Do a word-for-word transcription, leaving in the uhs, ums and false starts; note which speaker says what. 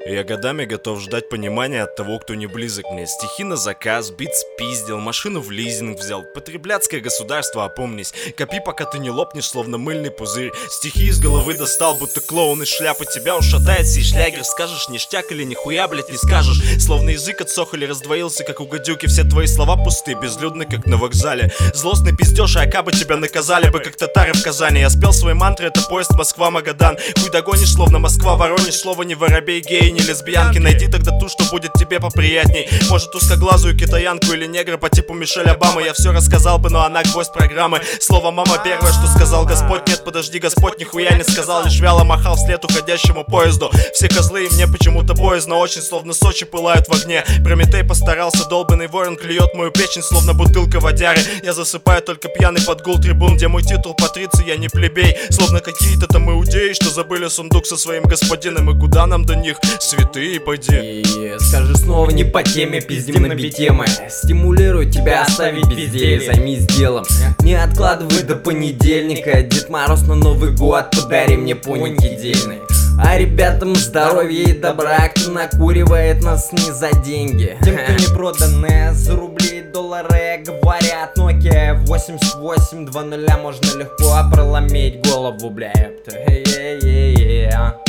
Speaker 1: Я годами готов ждать понимания от того, кто не близок мне. Стихи на заказ, бит спиздил, машину в лизинг взял. Потребляцкое государство, опомнись. Копи, пока ты не лопнешь, словно мыльный пузырь. Стихи из головы достал, будто клоун из шляпы. Тебя ушатает сей шлягер. Скажешь ништяк или нихуя, блять, не скажешь. Словно язык отсох или раздвоился, как у гадюки. Все твои слова пусты, безлюдны, как на вокзале. Злостный пиздеж, а ака бы тебя наказали бы, как татары в Казани. Я спел свои мантры, это поезд Москва-Магадан. Хуй догонишь, словно Москва-Воронеж. Слово не воробей, гей, не лесбиянки. Найди тогда ту, что будет тебе поприятней. Может, узкоглазую китаянку или негра по типу Мишель Обамы. Я все рассказал бы, но она гвоздь программы. Слово мама первое, что сказал Господь. Нет, подожди, Господь нихуя не сказал, лишь вяло махал вслед уходящему поезду. Все козлы и мне почему-то боязно очень, словно Сочи пылают в огне. Прометей постарался, долбанный ворон клюет мою печень, словно бутылка водяры. Я засыпаю только пьяный под гул трибун, где мой титул патриций, я не плебей. Словно какие-то там иудеи, что забыли сундук со своим господином. И куда нам до них, святые, пойди.
Speaker 2: И скажи снова не по теме, пиздим на битемы. Стимулирую тебя оставить без идеи, займись делом. Не откладывай до понедельника. Дед Мороз на Новый год, подари мне пони недельный. А ребятам здоровья и добра, кто накуривает нас не за деньги. Тем, кто не продан за рубли и доллары, говорят Nokia восемьдесят восемь два нуля можно легко проломить голову, бля, ёпта.